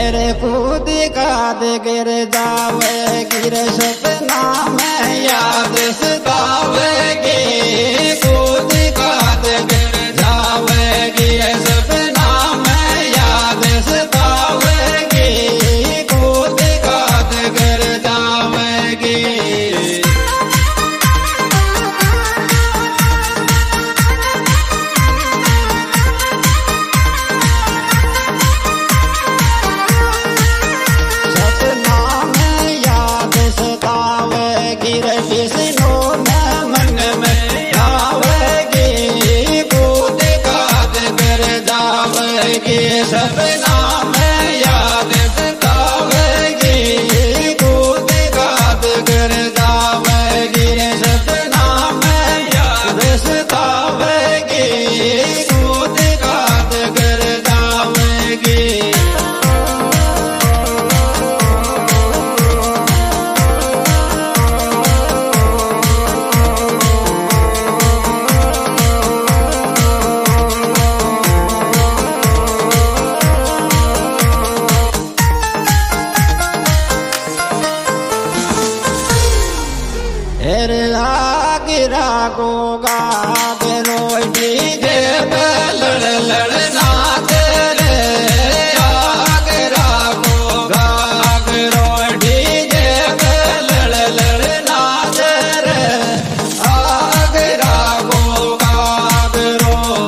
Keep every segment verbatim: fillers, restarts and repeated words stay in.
अरे कूद काद गिर जावे गिर सपना में याद सतावेगी कूद काद गिर जावे गिर सपना में याद सतावेगी कूद काद गिर जावेगी। सपना में याद सतावेगी कूद काद गिर जावेगी सपना में याद सतावेगी कूद काद गिर जावेगी। गिरा को गागरो डीजे पे लड़ लड़ना तेरे गिरा को गागरो डीजे पे लड़ लड़ना तेरे आगरा को गागरो।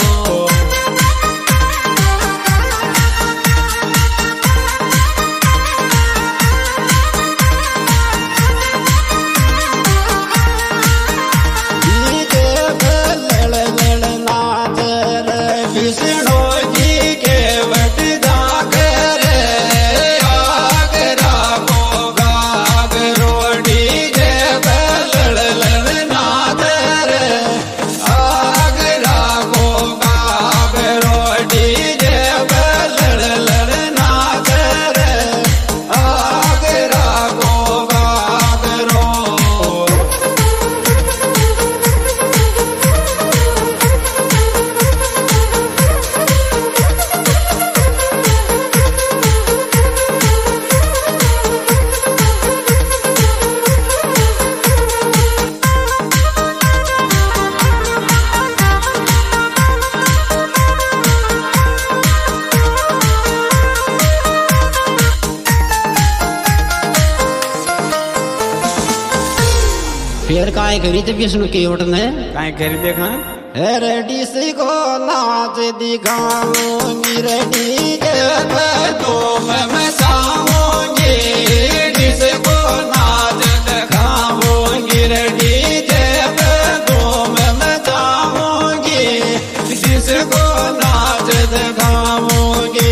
फिर काय करी थे विष्णु की ओट ने काय करी देखा रेडी से को नाच दिखाऊंगी रेडी के तो मैं मैं चाहूंगी जिसे को नाच दिखाऊंगी रेडी के तो मैं मैं चाहूंगी जिसे को नाच दिखाऊंगी।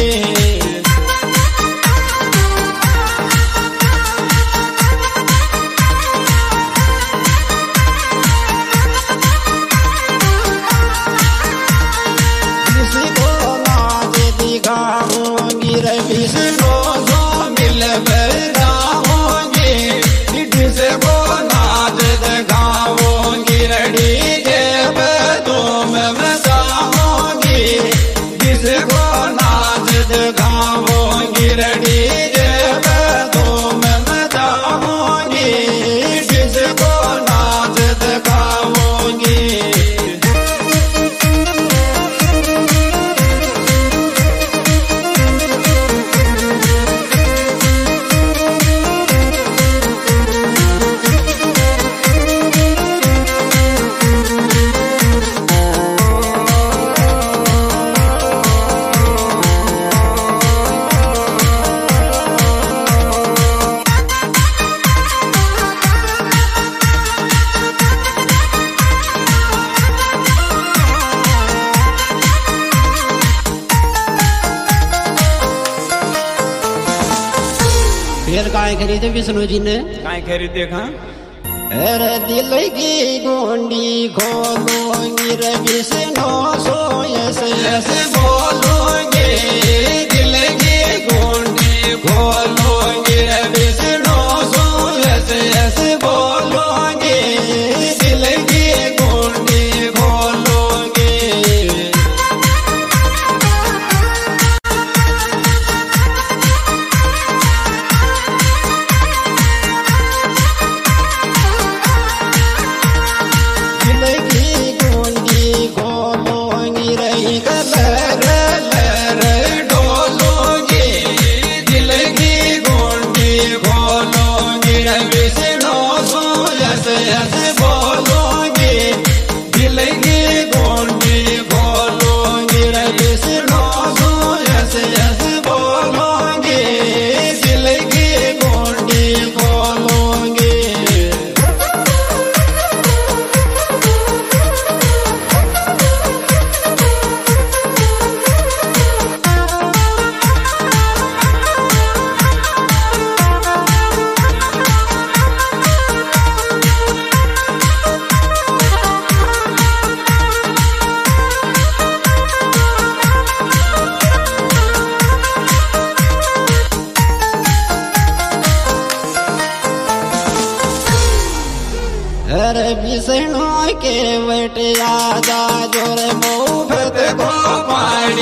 फिर काय करी थे विष्णु जी ने काय करी देखा अरे दिल की गोंडी खोलूंगी रे विष्णु सो ऐसे ऐसे बोलूंगी दिल की गोंडी खोलूंगी रे विष्णु सो ऐसे ऐसे बोलूंगी दिल की गोंडी खोलूंगी।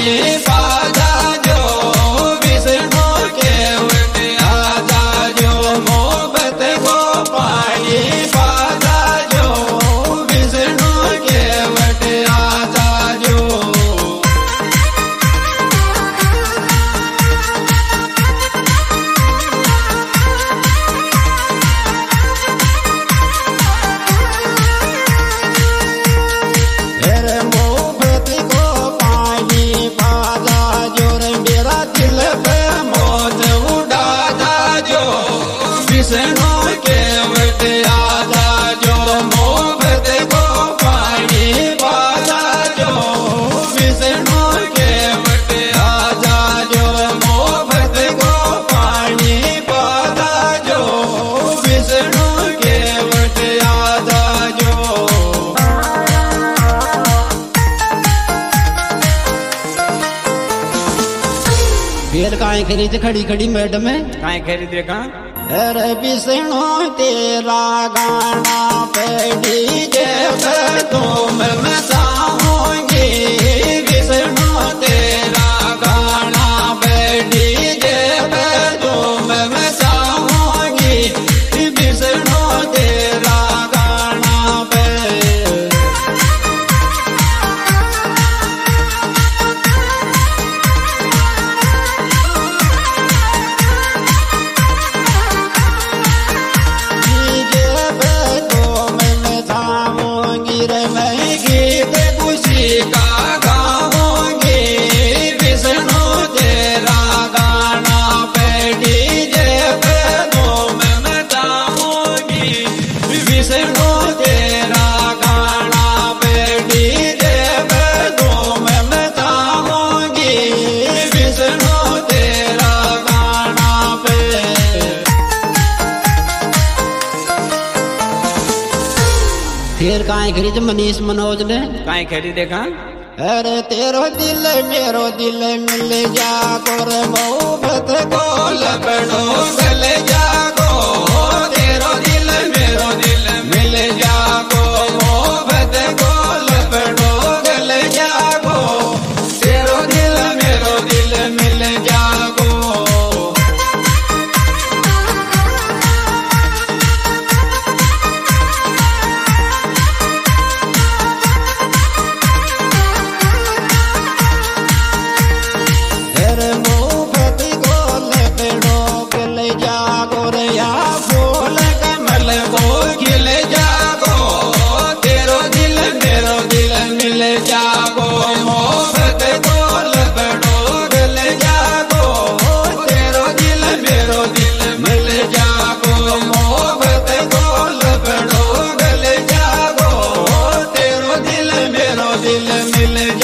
पानी बाजा जो विष्णु के वट आजा जो मोहब्बत को पानी बाजा जो विष्णु के वट आजा जो विष्णु के वट आजा जो मोहब्बत को पानी बाजा जो विष्णु के वट आजा जो मोहब्बत को पानी बाजा जो विष्णु के वट आजा जो फिर काहे खरीद खड़ी खड़ी मैडम है काहे खरीद देखा अरे विष्णु तेरा गाना पे डीजे पे तुम मचाओगे विष्णु तेरा गाना पे डीजे पे तुम मचाओगे विष्णु तेरा गाना पे का गाओगे विष्णु तेरा गाना पे डीजे पे तुम मचाओगी विष्णु तेरा गाना पे डीजे पे तुम मचाओगी विष्णु तेरा गाना पे फिर काहे खरीद मनीष मनोज ने काहे खरीद देखा अरे तेरो दिल मेरो दिल मिल जागो रे मोहब्बत को लपड़ो गल जागो तेरो दिल मेरो दिल मिल जागो मोहब्बत को लपड़ो गल जागो तेरो दिल मेरो दिल मिल जागो जागो मोहब्बत को लपड़ो गल जागो तेरो दिल मेरो दिल मिल जागो मोहब्बत को लपड़ो गल जागो तेरो दिल मेरो दिल मिल